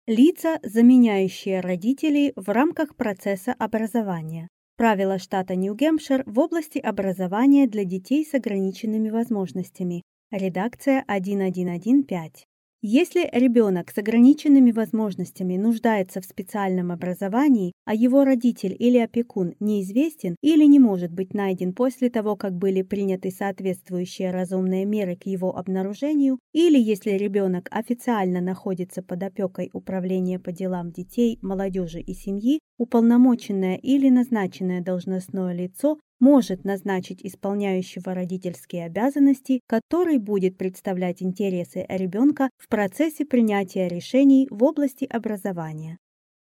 Лица, заменяющие родителей в рамках процесса образования. Правила штата Нью-Гэмпшир в области образования для детей с ограниченными возможностями. Редакция 1115. Если ребенок с ограниченными возможностями нуждается в специальном образовании, а его родитель или опекун неизвестен или не может быть найден после того, как были приняты соответствующие разумные меры к его обнаружению, или если ребенок официально находится под опекой Управления по делам детей, молодежи и семьи, уполномоченное или назначенное должностное лицо может назначить исполняющего родительские обязанности, который будет представлять интересы ребенка в процессе принятия решений в области образования.